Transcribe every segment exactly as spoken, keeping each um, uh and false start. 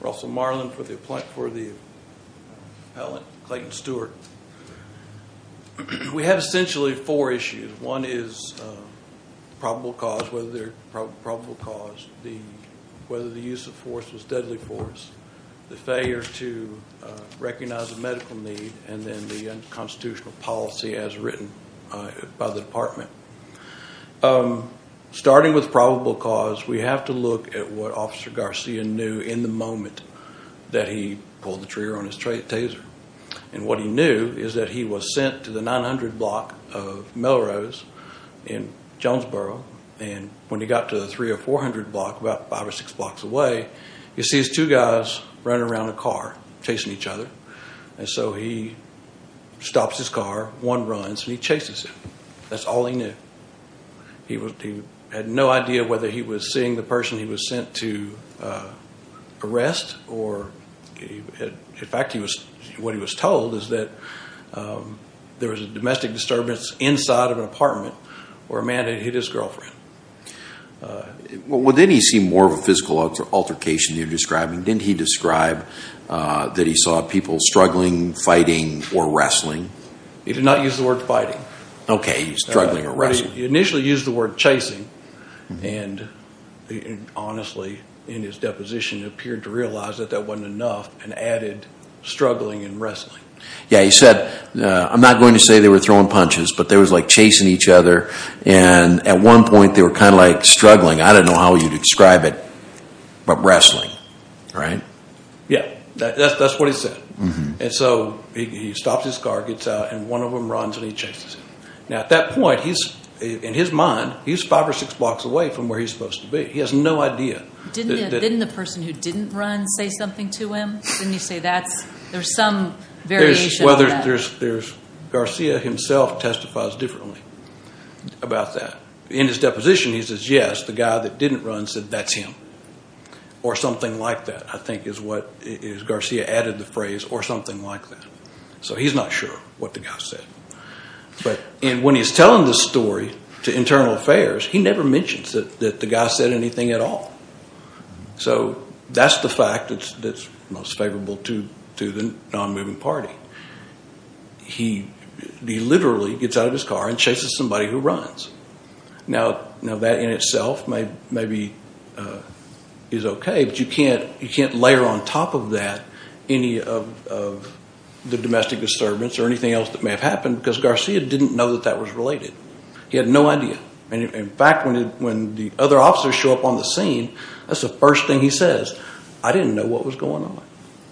Russell Marlin for the for the appellant, Clayton Stewart. We have essentially four issues. One is uh, probable cause, whether they're prob- probable cause, the whether the use of force was deadly force, the failure to uh, recognize a medical need, and then the unconstitutional policy as written uh, by the department. Um, starting with probable cause, we have to look at what Officer Garcia knew in the moment that he pulled the trigger on his tra- taser. And what he knew is that he was sent to the nine hundred block of Melrose in Jonesboro, and when he got to the three or four hundred block, about five or six blocks away, he sees two guys running around a car, chasing each other. And so he stops his car, one runs, and he chases him. That's all he knew. He was he had no idea whether he was seeing the person he was sent to uh, arrest, or he had, in fact, he was. What he was told is that um, there was a domestic disturbance inside of an apartment where a man had hit his girlfriend. Uh, well, well, didn't he see more of a physical alter- altercation you're describing? Didn't he describe uh, that he saw people struggling, fighting, or wrestling? He did not use the word fighting. Okay, he's struggling uh, or wrestling. He initially used the word chasing, mm-hmm. and he, honestly, in his deposition, appeared to realize that that wasn't enough and added struggling and wrestling. Yeah, he said, uh, I'm not going to say they were throwing punches, but they was like chasing each other, and at one point they were kind of like struggling. I don't know how you'd describe it, but wrestling, right? Yeah, that, that's that's what he said. Mm-hmm. And so he, he stops his car, gets out, and one of them runs and he chases him. Now at that point, he's in his mind, he's five or six blocks away from where he's supposed to be. He has no idea. Didn't that, the, that, didn't the person who didn't run say something to him? Didn't he say that's there's some variation? Well, there's, on that. there's there's Garcia himself testifies differently about that. In his deposition, he says yes, the guy that didn't run said that's him, or something like that. I think is what is Garcia added the phrase or something like that. So he's not sure what the guy said. But in, when he's telling this story to Internal Affairs, he never mentions that, that the guy said anything at all. So that's the fact that's, that's most favorable to, to the non-moving party. He he literally gets out of his car and chases somebody who runs. Now, now that in itself may maybe uh, is okay, but you can't you can't layer on top of that any of of the domestic disturbance or anything else that may have happened, because Garcia didn't know that that was related. He had no idea. And in fact, when it, when the other officers show up on the scene, that's the first thing he says. I didn't know what was going on.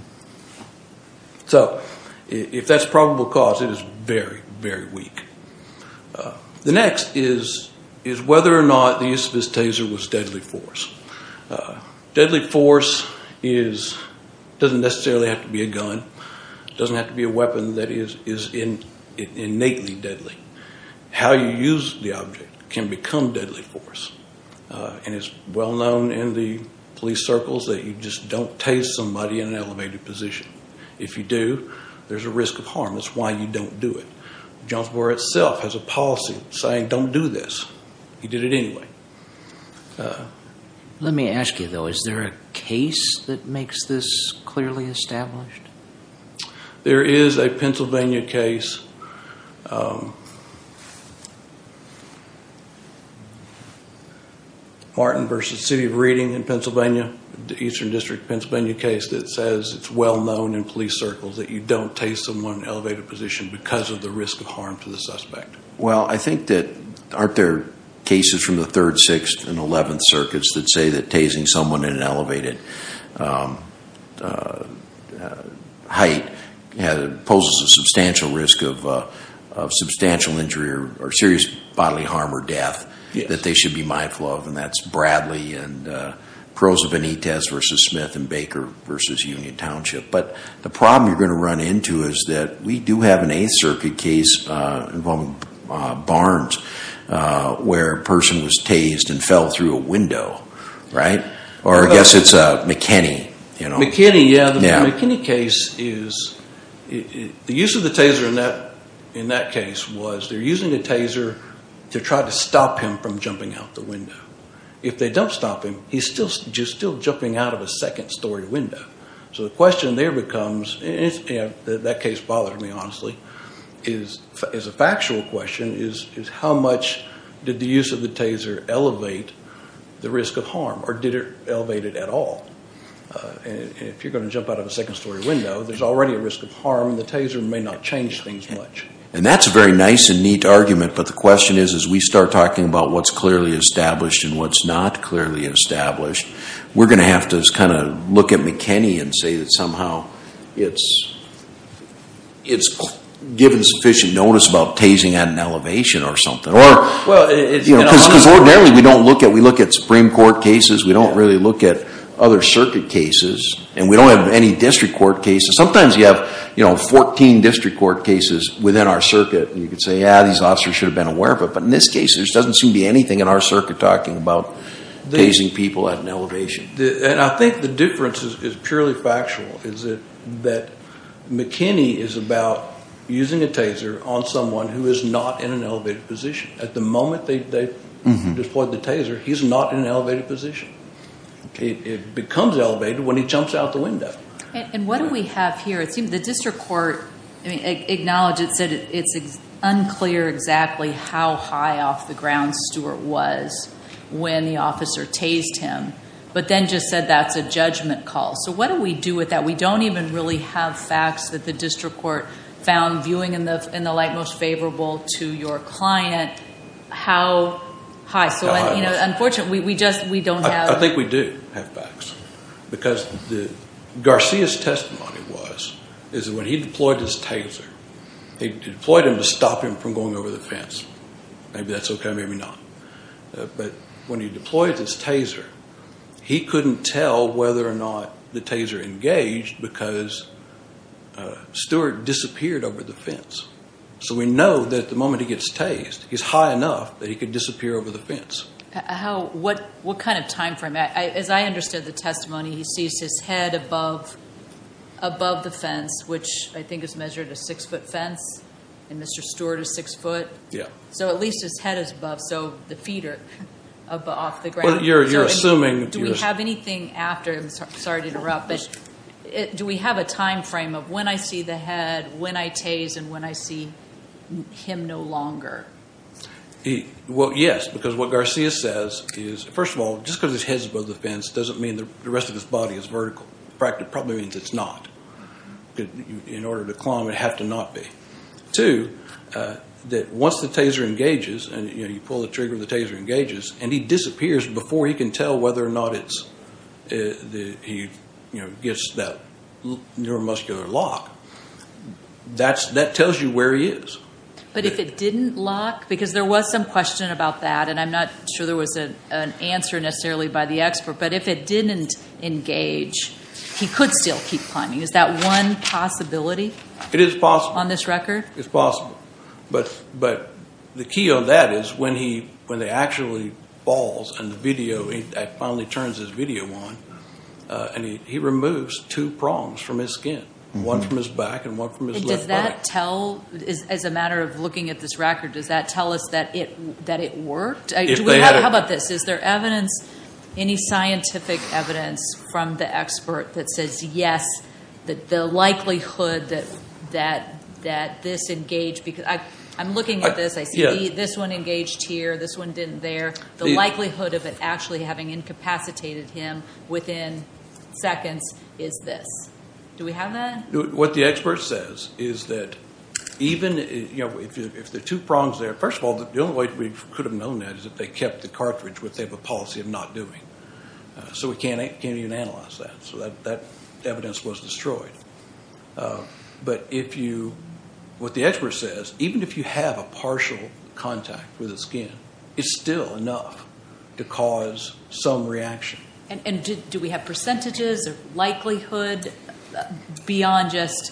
So if that's probable cause, it is very, very weak. Uh, the next is is whether or not the use of his taser was deadly force. Uh, deadly force is doesn't necessarily have to be a gun. Doesn't have to be a weapon that is is in, in, innately deadly. How you use the object can become deadly force. Uh, and it's well known in the police circles that you just don't tase somebody in an elevated position. If you do, there's a risk of harm. That's why you don't do it. Jonesboro itself has a policy saying don't do this. He did it anyway. Uh, Let me ask you, though, is there a case that makes this clearly established? There is a Pennsylvania case. Um, Martin versus City of Reading in Pennsylvania, the Eastern District Pennsylvania case that says it's well known in police circles that you don't tase someone in an elevated position because of the risk of harm to the suspect. Well, I think that aren't there cases from the third, sixth, and eleventh circuits that say that tasing someone in an elevated um, uh, uh, height has, poses a substantial risk of uh, of substantial injury or, or serious bodily harm or death. Yes. That they should be mindful of, and that's Bradley and uh, Prosa Benitez versus Smith and Baker versus Union Township. But the problem you're going to run into is that we do have an Eighth Circuit case uh, involving uh, Barnes uh, where a person was tased and fell through a window, right? Or I guess it's uh, McKinney. You know, McKinney, yeah. The, yeah. the McKinney case is it, it, the use of the taser in that in that case was they're using a taser to try to stop him from jumping out the window. If they don't stop him, he's still just still jumping out of a second-story window. So the question there becomes, and it's, you know, that, that case bothers me honestly, is is a factual question: is is how much did the use of the taser elevate the risk of harm, or did it elevate it at all? Uh, and, and if you're going to jump out of a second-story window, there's already a risk of harm, and the taser may not change things much. And that's a very nice and neat argument, but the question is, as we start talking about what's clearly established and what's not clearly established, we're going to have to kind of look at McKinney and say that somehow it's it's given sufficient notice about tasing at an elevation or something, or well, it's, you know, because ordinarily we don't look at we look at Supreme Court cases, we don't yeah. really look at other circuit cases, and we don't have any district court cases. Sometimes you have, you know, fourteen district court cases within our circuit, and you could say, yeah, these officers should have been aware of it. But in this case, there doesn't seem to be anything in our circuit talking about the, tasing people at an elevation. The, and I think the difference is, is purely factual, is that, that McKinney is about using a taser on someone who is not in an elevated position. At the moment they, they mm-hmm. deployed the taser, he's not in an elevated position. It, it becomes elevated when he jumps out the window. And, and what do we have here? It seems the district court, I mean, acknowledged it, said it, it's ex- unclear exactly how high off the ground Stewart was when the officer tased him, but then just said that's a judgment call. So what do we do with that? We don't even really have facts that the district court found, viewing in the in the light most favorable to your client, how high. So, how and, you know, unfortunately, we, we just we don't have. I, I think we do have facts, because the Garcia's testimony was is that when he deployed his taser, he deployed him to stop him from going over the fence. Maybe that's okay, maybe not. Uh, but when he deployed his taser, he couldn't tell whether or not the taser engaged because uh, Stewart disappeared over the fence. So we know that at the moment he gets tased, he's high enough that he could disappear over the fence. How? What? What kind of time frame? I, I, as I understood the testimony, he sees his head above, above the fence, which I think is measured a six-foot fence, and Mister Stewart is six foot. Yeah. So at least his head is above, so the feet are above, off the ground. Well, you're you're so, assuming. Do you're we have anything after? I'm so, sorry to interrupt, but it, do we have a time frame of when I see the head, when I tase, and when I see him no longer? He, well, yes, because what Garcia says is, first of all, just because his head's above the fence doesn't mean the, the rest of his body is vertical. In fact, it probably means it's not. In order to climb, it have to not be. Two, uh, that once the taser engages, and you know, you pull the trigger, the taser engages, and he disappears before he can tell whether or not it's uh, the, he, you know, gets that neuromuscular lock. That's that tells you where he is. But if it didn't lock, because there was some question about that, and I'm not sure there was a, an answer necessarily by the expert, but if it didn't engage, he could still keep climbing. Is that one possibility? It is possible. On this record? It's possible. But but the key on that is when he when they actually falls and the video, he finally turns his video on, uh, and he, he removes two prongs from his skin. One from his back and one from his and left does that leg. tell, is, as a matter of looking at this record, does that tell us that it that it worked? If Do we they have, had a- how about this? Is there evidence, any scientific evidence from the expert that says yes, that the likelihood that that that this engaged? Because I, I'm looking at I- this, I see yeah. the, this one engaged here, this one didn't there. The, The- likelihood of it actually having incapacitated him within seconds is this. Do we have that? What the expert says is that even you know if if there are two prongs there, first of all, the only way we could have known that is if they kept the cartridge, which they have a policy of not doing. Uh, so we can't can't even analyze that. So that that evidence was destroyed. Uh, but if you, what the expert says, even if you have a partial contact with the skin, it's still enough to cause some reaction. And, and do, do we have percentages or likelihood beyond just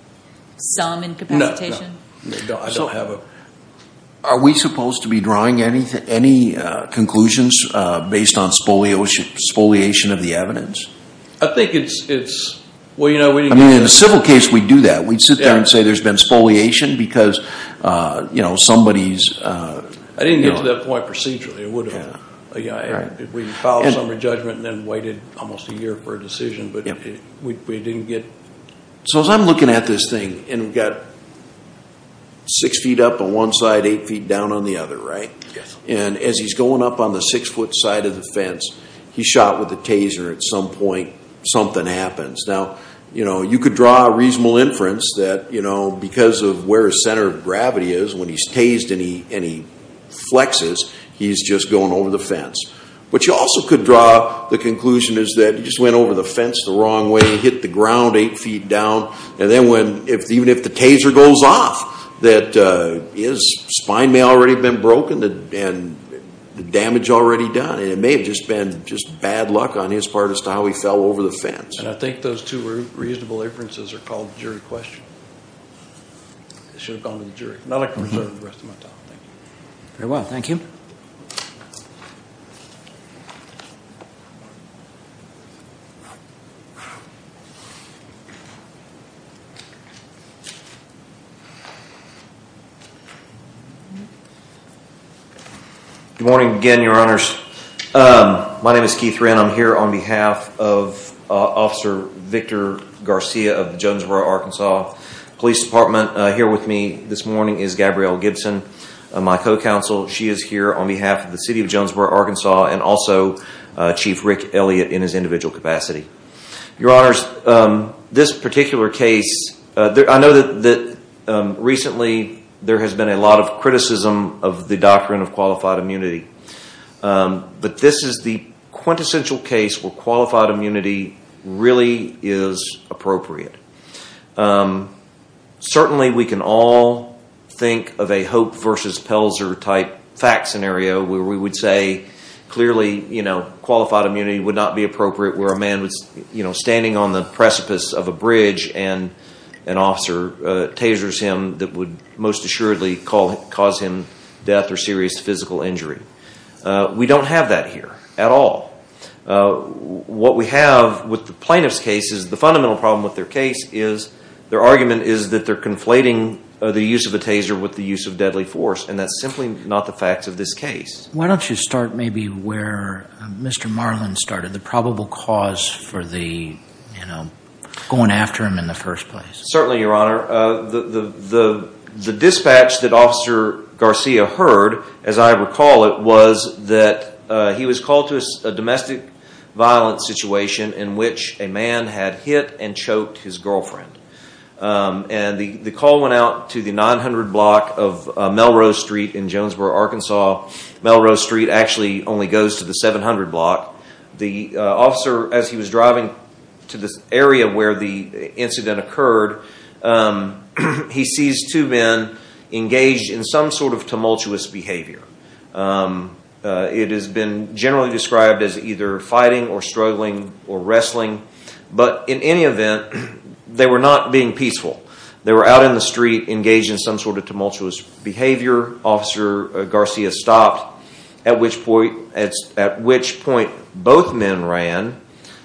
some incapacitation? No, no, no don't, I So- don't have a. Are we supposed to be drawing any any uh, conclusions uh, based on spoliation, spoliation of the evidence? I think it's it's well, you know, we I didn't. mean, get in that. a civil case, we'd do that. We'd sit there Yeah. and say there's been spoliation because, uh, you know, somebody's. Uh, I didn't you get to know, that point procedurally. I would have. Yeah. Uh, yeah, Right. it- we filed And- summary judgment and then waited almost a year for a decision, but Yep. it, we, we didn't get. So as I'm looking at this thing, and we've got six feet up on one side, eight feet down on the other, right? Yes. And as he's going up on the six-foot side of the fence, he's shot with a taser. At some point, something happens. Now, you know, you could draw a reasonable inference that, you know, because of where his center of gravity is, when he's tased and he and he flexes, he's just going over the fence. But you also could draw the conclusion is that he just went over the fence the wrong way, hit the ground eight feet down, and then when, if even if the taser goes off, that uh, his spine may already been broken and the damage already done, and it may have just been just bad luck on his part as to how he fell over the fence. And I think those two re- reasonable inferences are called jury question. It should have gone to the jury. And I'd like to reserve the rest of my time. Thank you. Very well, thank you. Good morning again, Your Honors. Um, my name is Keith Wren. I'm here on behalf of uh, Officer Victor Garcia of the Jonesboro, Arkansas Police Department. Uh, here with me this morning is Gabrielle Gibson, uh, my co-counsel. She is here on behalf of the City of Jonesboro, Arkansas, and also uh, Chief Rick Elliott in his individual capacity. Your Honors, um, this particular case, uh, there, I know that, that um, recently there has been a lot of criticism of the doctrine of qualified immunity. Um, but this is the quintessential case where qualified immunity really is appropriate. Um, certainly we can all think of a Hope versus Pelzer type fact scenario where we would say clearly, you know, qualified immunity would not be appropriate where a man was, you know, standing on the precipice of a bridge and an officer uh, tasers him that would most assuredly call, cause him death or serious physical injury. Uh, we don't have that here at all. Uh, what we have with the plaintiff's case is the fundamental problem with their case is their argument is that they're conflating uh, the use of a taser with the use of deadly force, and that's simply not the facts of this case. Why don't you start maybe where uh, Mister Marlin started, the probable cause for the, you know, going after him in the first place? Certainly, Your Honor. Uh, the, the, the, the dispatch that Officer Garcia heard, as I recall it, was that uh, he was called to a, a domestic violence situation in which a man had hit and choked his girlfriend. Um, and the, the call went out to the nine hundred block of uh, Melrose Street in Jonesboro, Arkansas. Melrose Street actually only goes to the seven hundred block. The uh, officer, as he was driving to this area where the incident occurred, um, he sees two men engaged in some sort of tumultuous behavior. Um, uh, it has been generally described as either fighting or struggling or wrestling, but in any event, they were not being peaceful. They were out in the street engaged in some sort of tumultuous behavior. Officer uh, Garcia stopped, at which point, at, at which point both men ran.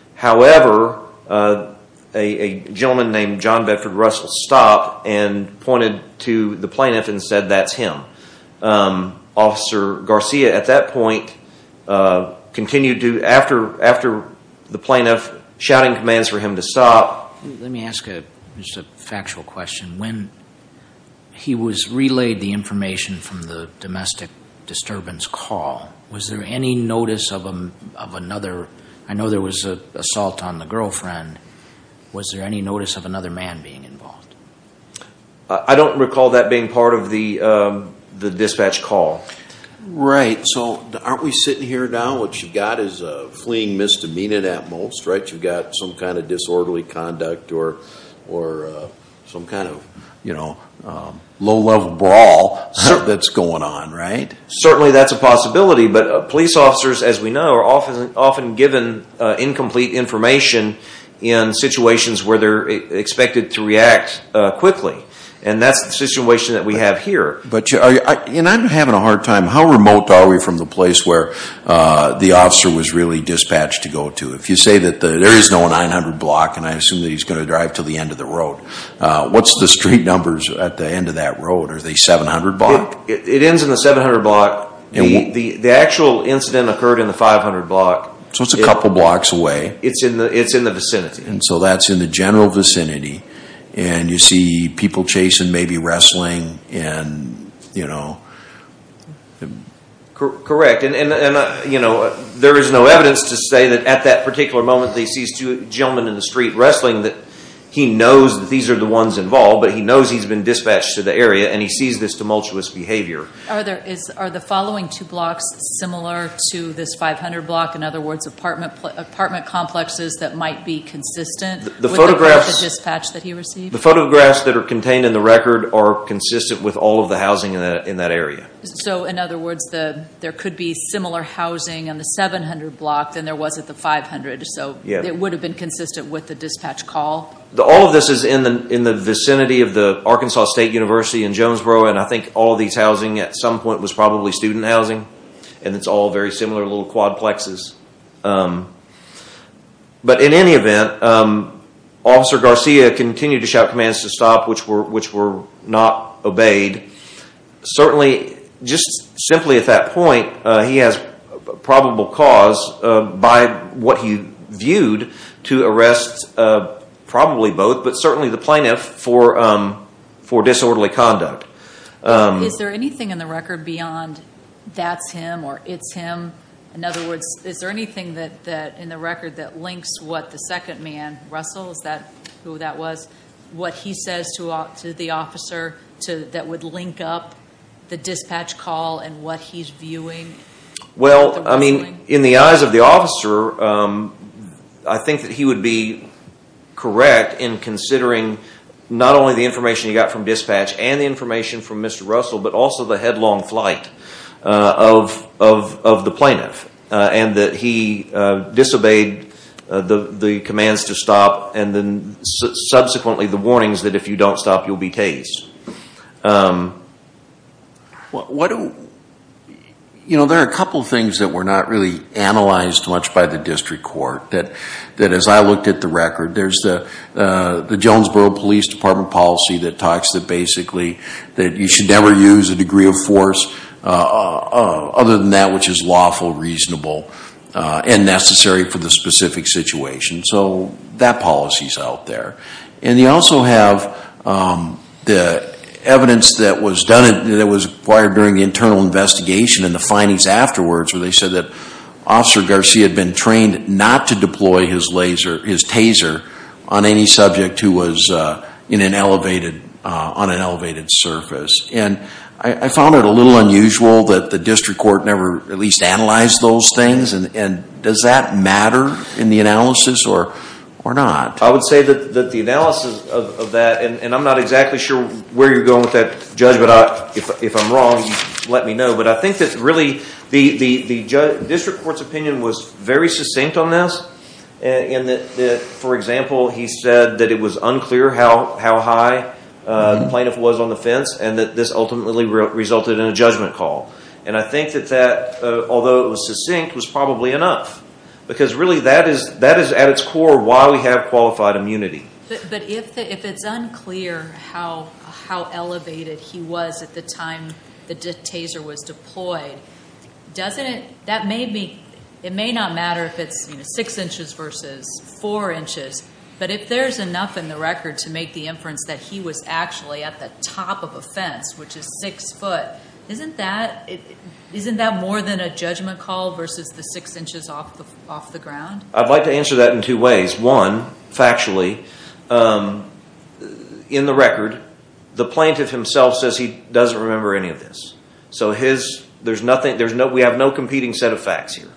However, uh, a, a gentleman named John Bedford Russell stopped and pointed to the plaintiff and said, "That's him." Um, Officer Garcia at that point uh, continued to, after after the plaintiff shouting commands for him to stop. Let me ask a just a factual question. When he was relayed the information from the domestic disturbance call, was there any notice of a, of another? I know there was an assault on the girlfriend. Was there any notice of another man being involved? I don't recall that being part of the um, the dispatch call. Right. So aren't we sitting here now? What you've got is a fleeing misdemeanor at most, right? You've got some kind of disorderly conduct or or uh, some kind of, you know, um, low-level brawl that's going on, right? Certainly that's a possibility, but uh, police officers, as we know, are often often given uh, incomplete information in situations where they're expected to react uh, quickly. And that's the situation that we have here. But you, are, I, and I'm having a hard time. How remote are we from the place where uh, the officer was really dispatched to go to? If you say that the, there is no nine hundred block, and I assume that he's going to drive to the end of the road, uh, what's the street numbers at the end of that road? Are they seven hundred block? It, it, it ends in the seven hundred block. And The, wh- the the actual incident occurred in the five hundred block. So it's a It- couple blocks away. It's in the it's in the vicinity. And so that's in the general vicinity. And you see people chasing, maybe wrestling, and, you know. Cor- correct, and and and uh, you know uh, there is no evidence to say that at that particular moment that he sees two gentlemen in the street wrestling that he knows that these are the ones involved, but he knows he's been dispatched to the area and he sees this tumultuous behavior. Are there is are the following two blocks similar to this five hundred block? In other words, apartment pl- apartment complexes that might be consistent The- the with photographs- the, the dispatch that he received. The photographs that are contained in the record are consistent with all of the housing in that in that area. So, in other words, the there could be similar housing on the seven hundred block than there was at the five hundred. So, Yeah. it would have been consistent with the dispatch call. The, all of this is in the in the vicinity of the Arkansas State University in Jonesboro, and I think all of these housing at some point was probably student housing, and it's all very similar little quadplexes. Um, but in any event, um, Officer Garcia continued to shout commands to stop, which were which were not obeyed. Certainly, just simply at that point, uh, he has probable cause uh, by what he viewed to arrest. Uh, Probably both, but certainly the plaintiff for um, for disorderly conduct. Um, Is there anything in the record beyond that's him or it's him? In other words, is there anything that, that in the record that links what the second man, Russell, is that who that was, what he says to uh, to the officer to that would link up the dispatch call and what he's viewing? well, the I mean, whistling? in the eyes of the officer, um, I think that he would be correct in considering not only the information he got from dispatch and the information from Mister Russell, but also the headlong flight uh, of of of the plaintiff, uh, and that he uh, disobeyed uh, the the commands to stop, and then su- subsequently the warnings that if you don't stop, you'll be tased. Um, What, what do, you know, there are a couple of things that were not really analyzed much by the district court that, that as I looked at the record, there's the, uh, the Jonesboro Police Department policy that talks that basically that you should never use a degree of force, uh, uh, other than that which is lawful, reasonable, uh, and necessary for the specific situation. So that policy's out there. And you also have, um, the, evidence that was done, that was acquired during the internal investigation and the findings afterwards, where they said that Officer Garcia had been trained not to deploy his laser, his taser, on any subject who was uh, in an elevated, uh, on an elevated surface. And I, I found it a little unusual that the district court never at least analyzed those things. And, and does that matter in the analysis, or? Or not? I would say that, that the analysis of, of that, and, and I'm not exactly sure where you're going with that, Judge, but I, if, if I'm wrong, you let me know. But I think that really the, the, the judge, district court's opinion was very succinct on this. And, and that, that, for example, he said that it was unclear how, how high uh, mm-hmm. the plaintiff was on the fence, and that this ultimately re- resulted in a judgment call. And I think that that, uh, although it was succinct, was probably enough. Because really, that is that is at its core why we have qualified immunity. But, but if the, if it's unclear how how elevated he was at the time the d- taser was deployed, doesn't it? That may be. It may not matter if it's you know six inches versus four inches. But if there's enough in the record to make the inference that he was actually at the top of a fence, which is six foot, isn't that it, isn't that more than a judgment call versus the six inches off the off the ground? I'd like to answer that in two ways. One, factually, um, in the record, the plaintiff himself says he doesn't remember any of this. So his there's nothing. There's no. We have no competing set of facts here.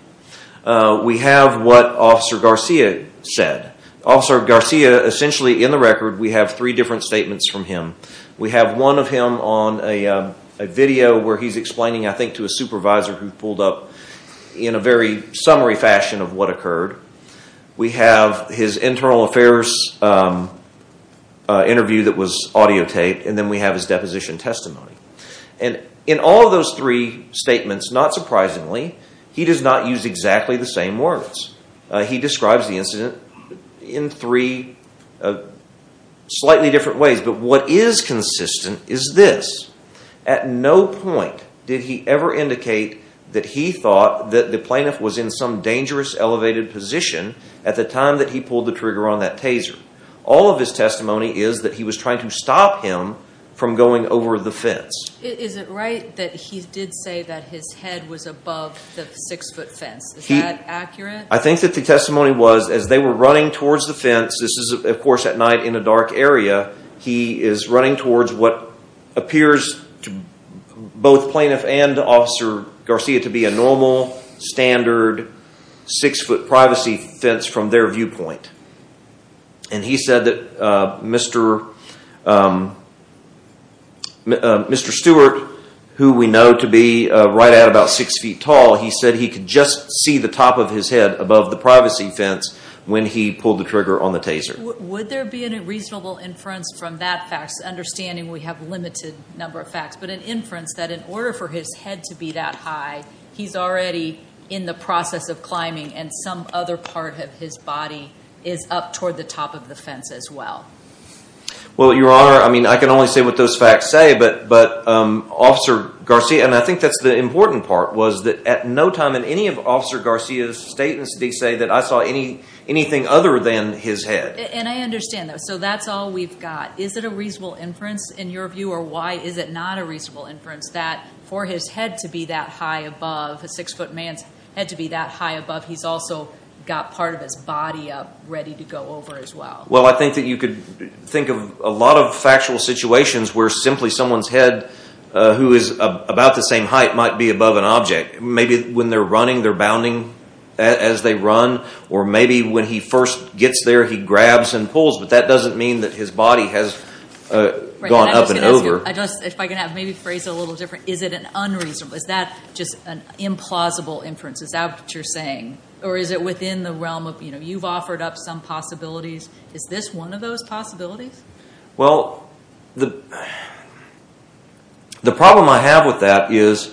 Uh, we have what Officer Garcia said. Officer Garcia, essentially in the record, we have three different statements from him. We have one of him on a. Um, a video where he's explaining, I think, to a supervisor who pulled up in a very summary fashion of what occurred. We have his internal affairs um, uh, interview that was audio taped, and then we have his deposition testimony. And in all of those three statements, not surprisingly, he does not use exactly the same words. Uh, he describes the incident in three uh, slightly different ways, but what is consistent is this. At no point did he ever indicate that he thought that the plaintiff was in some dangerous elevated position at the time that he pulled the trigger on that taser. All of his testimony is that he was trying to stop him from going over the fence. Is it right that he did say that his head was above the six-foot fence? Is He- that accurate? I think that the testimony was, as they were running towards the fence, this is, of course, at night in a dark area, he is running towards what appears to both plaintiff and Officer Garcia to be a normal, standard, six-foot privacy fence from their viewpoint. And he said that uh, Mister Um, uh, Mister Stewart, who we know to be uh, right at about six feet tall, he said he could just see the top of his head above the privacy fence when he pulled the trigger on the taser. W- would there be a reasonable inference from that fact, understanding we have limited number of facts, but an inference that in order for his head to be that high, he's already in the process of climbing and some other part of his body is up toward the top of the fence as well? Well, Your Honor, I mean, I can only say what those facts say, but but um, Officer Garcia, and I think that's the important part, was that at no time in any of Officer Garcia's statements did he say that I saw any anything other than his head. And I understand that. So that's all we've got. Is it a reasonable inference in your view, or why is it not a reasonable inference that for his head to be that high above, a six-foot man's head to be that high above, he's also got part of his body up ready to go over as well? Well, I think that you could think of a lot of factual situations where simply someone's head uh, who is a, about the same height might be above an object. Maybe when they're running, they're bounding a, as they run, or maybe when he first gets there, he grabs and pulls, but that doesn't mean that his body has uh, Right, gone and I'm up just and gonna ask over. you, I just, if I can have maybe phrase it a little different, is it an unreasonable? Is that just an implausible inference? Is that what you're saying? Or is it within the realm of, you know, you've offered up some possibilities. Is this one of those possibilities? Well, the the problem I have with that is,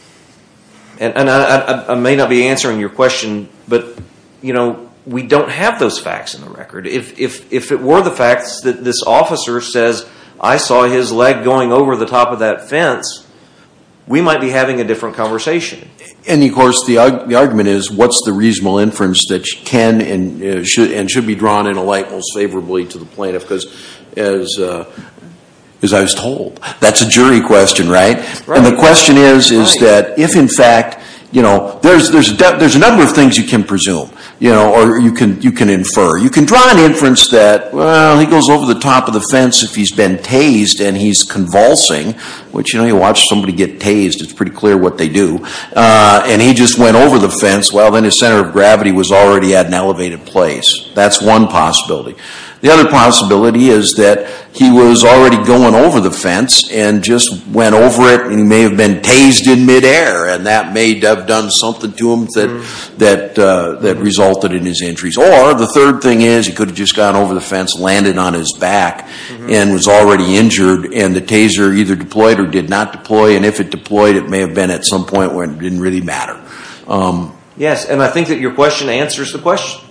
and, and I, I, I may not be answering your question, but, you know, we don't have those facts in the record. If if if it were the facts that this officer says, I saw his leg going over the top of that fence, we might be having a different conversation. And of course, the the argument is, what's the reasonable inference that can and uh, should and should be drawn in a light most favorably to the plaintiff? Because as uh, as I was told, that's a jury question, right? Right. And the question is, is Right. that if in fact, you know, there's there's a, there's a number of things you can presume, you know, or you can you can infer. You can draw an inference that, well, he goes over the top of the fence if he's been tased and he's convulsing, which, you know, you watch somebody get tased, it's pretty clear what they do, uh, and he just went over the fence. Well, then his center of gravity was already at an elevated place. That's one possibility. The other possibility is that he was already going over the fence and just went over it, and he may have been tased in midair, and that may have done something to him that mm. that uh, that resulted in his injuries. Or the third thing is he could have just gone over the fence, landed on his back, mm-hmm. and was already injured, and the taser either deployed or did not deploy, and if it deployed, it may have been at some point where it didn't really matter. Um, yes, and I think that your question answers the question.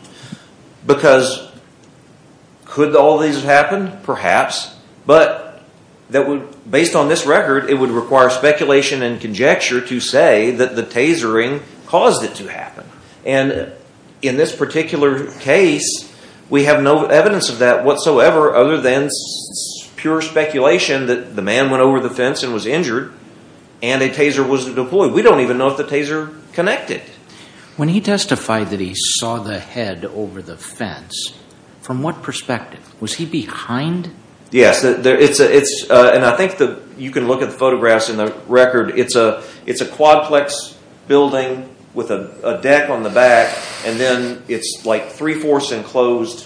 Because could all these happen? Perhaps. But that would, based on this record, it would require speculation and conjecture to say that the tasering caused it to happen. And in this particular case, we have no evidence of that whatsoever other than s- pure speculation that the man went over the fence and was injured and a taser was deployed. We don't even know if the taser connected. When he testified that he saw the head over the fence, from what perspective? Was he behind? Yes, there, it's a, it's, uh, and I think the you can look at the photographs in the record. It's a, it's a quadplex building with a, a deck on the back, and then it's like three fourths enclosed,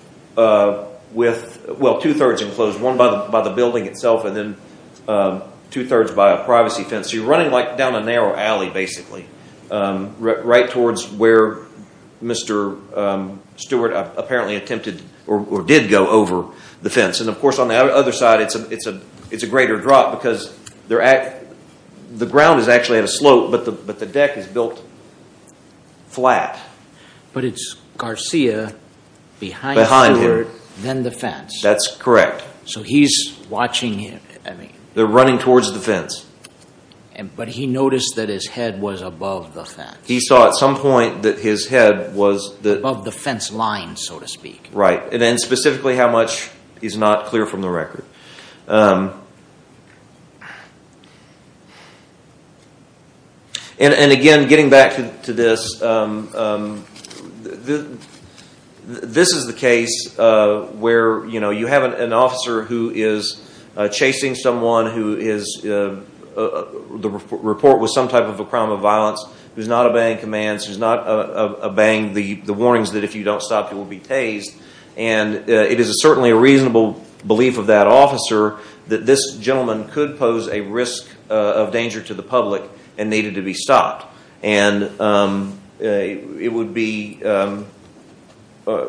uh, with well two thirds enclosed, one by the by the building itself, and then um, two thirds by a privacy fence. So you're running like down a narrow alley, basically, um, r- right towards where Mister Um, Stewart apparently attempted or, or did go over the fence. And of course, on the other side, it's a it's a it's a greater drop because they're at, the ground is actually at a slope, but the but the deck is built flat. But it's Garcia behind, Behind Stewart, him. then the fence. That's correct. So he's watching him. I mean, They're running towards the fence. And, but he noticed that his head was above the fence. He saw at some point that his head was the above the fence line, so to speak. Right, and then specifically how much is not clear from the record. Um, and and again, getting back to, to this, um, um, the, this is the case uh, where you know you have an, an officer who is uh, chasing someone who is uh, uh, the report was some type of a crime of violence, who's not obeying commands, who's not uh, uh, obeying the, the warnings that if you don't stop, you will be tased. And uh, it is a, certainly a reasonable belief of that officer that this gentleman could pose a risk uh, of danger to the public and needed to be stopped. And um, uh, it would be um, uh,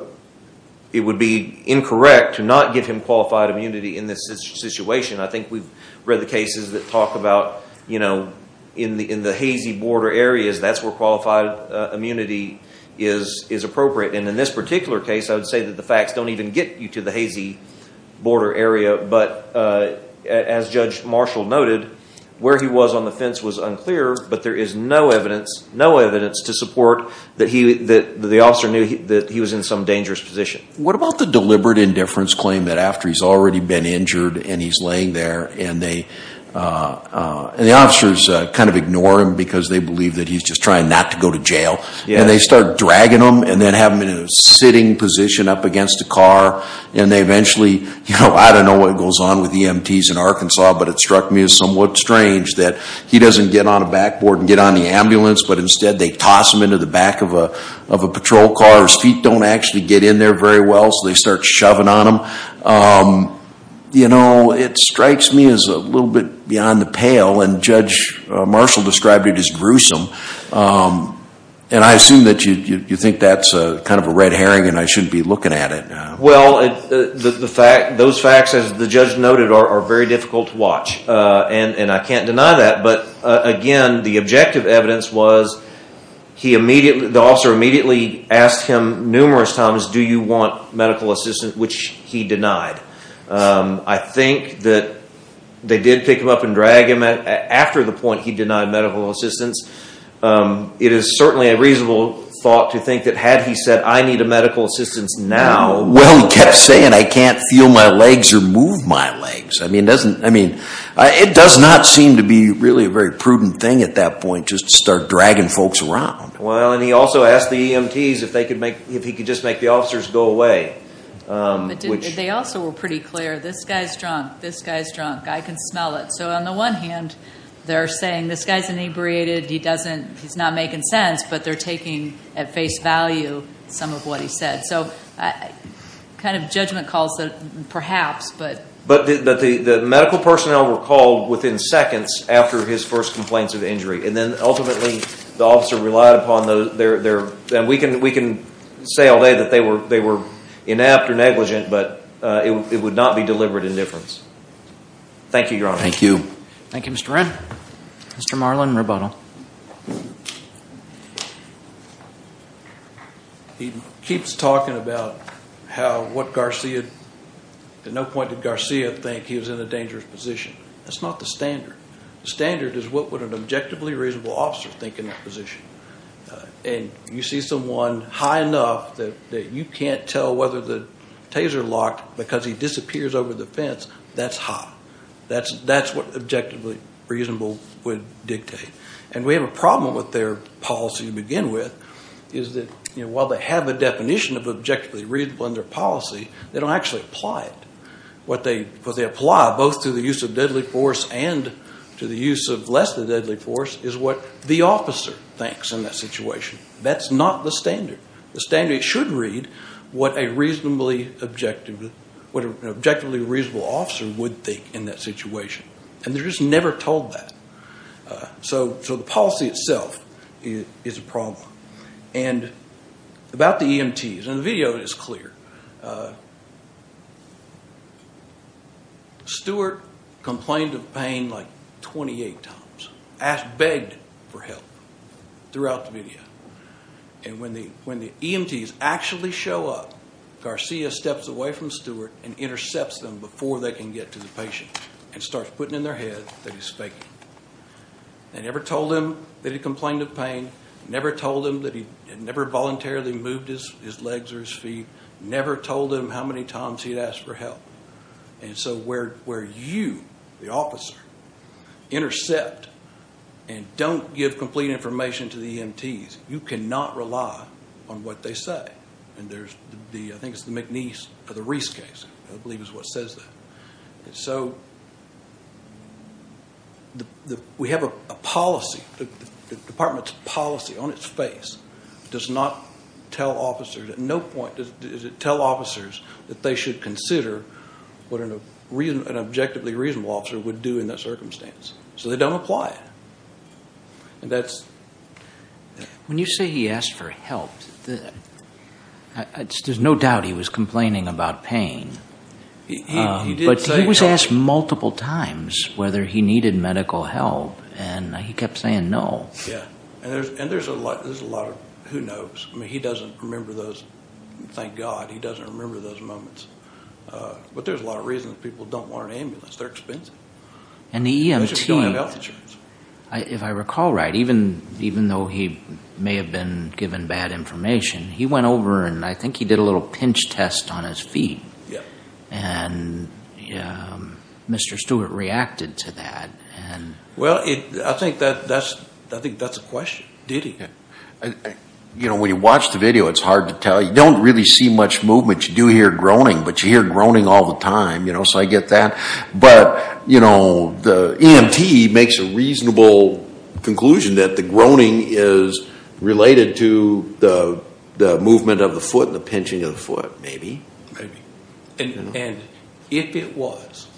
it would be incorrect to not give him qualified immunity in this situation. I think we've read the cases that talk about, you know, in the in the hazy border areas, that's where qualified uh, immunity is is appropriate. And in this particular case, I would say that the facts don't even get you to the hazy border area. But uh, as Judge Marshall noted, where he was on the fence was unclear, but there is no evidence, no evidence to support that he that the officer knew he, that he was in some dangerous position. What about the deliberate indifference claim that after he's already been injured and he's laying there and they uh, uh, and the officers uh, kind of ignore him because they believe that he's just trying not to go to jail, Yeah. and they start dragging him and then have him in a sitting position up against a car, and they eventually, you know, I don't know what goes on with E M Ts in Arkansas, but it struck me as somewhat strange that he doesn't get on a backboard and get on the ambulance, but instead they toss him into the back of a of a patrol car. His feet don't actually get in there very well, so they start shoving on him. Um, You know, it strikes me as a little bit beyond the pale, and Judge uh, Marshall described it as gruesome. Um, and I assume that you, you, you think that's a, kind of a red herring, and I shouldn't be looking at it. Uh, Well, it, uh, the the fact those facts, as the judge noted, are, are very difficult to watch, uh, and and I can't deny that. But uh, again, the objective evidence was he immediately the officer immediately asked him numerous times, "Do you want medical assistance?" which he denied. Um, I think that they did pick him up and drag him at, after the point he denied medical assistance. Um, it is certainly a reasonable thought to think that had he said, "I need a medical assistance now," well, he kept saying, "I can't feel my legs or move my legs." I mean, doesn't I mean, uh, it does not seem to be really a very prudent thing at that point just to start dragging folks around. Well, and he also asked the E M Ts if they could make if he could just make the officers go away. Um, But did, which, they also were pretty clear, this guy's drunk, this guy's drunk, I can smell it. So on the one hand, they're saying this guy's inebriated, he doesn't, he's not making sense, but they're taking at face value some of what he said. So I, kind of judgment calls that perhaps, but... But the, but the, the medical personnel were called within seconds after his first complaints of injury. And then ultimately the officer relied upon those, their, their, and we can, we can say all day that they were, they were inept or negligent, but uh, it, it would not be deliberate indifference. Thank you, Your Honor. Thank you. Thank you, Mister Wren. Mister Marlin, rebuttal. He keeps talking about how what Garcia, at no point did Garcia think he was in a dangerous position. That's not the standard. The standard is what would an objectively reasonable officer think in that position. Uh, and you see someone high enough that, that you can't tell whether the taser locked because he disappears over the fence, that's high. That's, that's what objectively reasonable would dictate. And we have a problem with their policy to begin with, is that, you know, while they have a definition of objectively reasonable in their policy, they don't actually apply it. What they, what they apply, both to the use of deadly force and to the use of less than deadly force, is what the officer thinks in that situation. That's not the standard. The standard should read what a reasonably objective, what an objectively reasonable officer would think in that situation. And they're just never told that. Uh, so, so the policy itself is, is a problem. And about the E M Ts, and the video is clear. Uh, Stewart complained of pain like twenty-eight times, asked, begged for help throughout the video. And when the when the E M Ts actually show up, Garcia steps away from Stewart and intercepts them before they can get to the patient and starts putting in their head that he's faking. They never told him that he complained of pain, never told him that he had never voluntarily moved his, his legs or his feet, never told him how many times he'd asked for help. And so where where you, the officer, intercept and don't give complete information to the E M Ts, you cannot rely on what they say. And there's the, the I think it's the McNeese or the Reese case, I believe is what says that. And so the, the, we have a, a policy, the, the, the department's policy on its face does not tell officers, at no point does, does it tell officers that they should consider what an, a reason, an objectively reasonable officer would do in that circumstance. So they don't apply it. And that's... When you say he asked for help, the, I, I, there's no doubt he was complaining about pain. He, he, um, he did but say he was help. asked multiple times whether he needed medical help, and he kept saying no. Yeah, and there's and there's a lot there's a lot of who knows. I mean, he doesn't remember those. Thank God, he doesn't remember those moments. Uh, but there's a lot of reasons people don't want an ambulance. They're expensive. And the E M T, especially if you don't have health insurance. I, if I recall right, even even though he may have been given bad information, he went over and I think he did a little pinch test on his feet. Yeah. And um, Mister Stewart reacted to that. And well, it, I think that that's I think that's a question. Did he? Yeah. I, I, you know, when you watch the video, it's hard to tell. You don't really see much movement. You do hear groaning, but you hear groaning all the time, you know, so I get that. But, you know, the E M T makes a reasonable conclusion that the groaning is related to the the movement of the foot and the pinching of the foot, maybe. Maybe. And, You know? and if it was,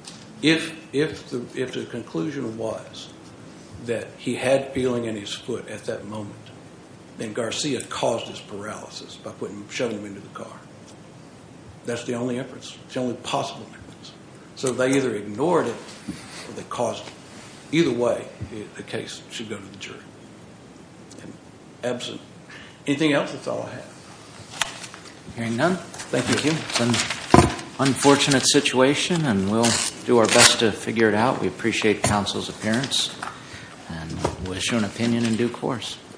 if if the if the conclusion was that he had feeling in his foot at that moment, then Garcia caused his paralysis by putting shoving him into the car. That's the only inference. It's the only possible inference. So they either ignored it or they caused it. Either way, it, the case should go to the jury. And absent anything else, that's all I have. hearing none, Thank you. It's an unfortunate situation, and we'll do our best to figure it out. We appreciate counsel's appearance, and we'll issue an opinion in due course.